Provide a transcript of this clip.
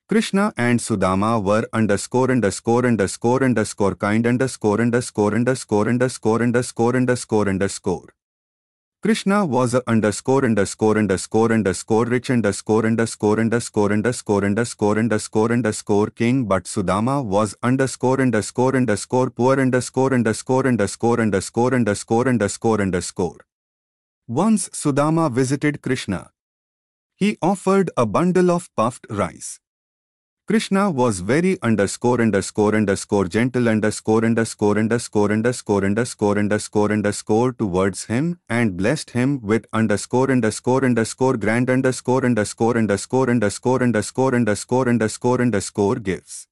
Krishna and Sudama were kind ____________. Krishna was a rich king, but Sudama was poor . Once Sudama visited Krishna. He offered a bundle of puffed rice. Krishna was very gentle towards him and blessed him with grand gifts.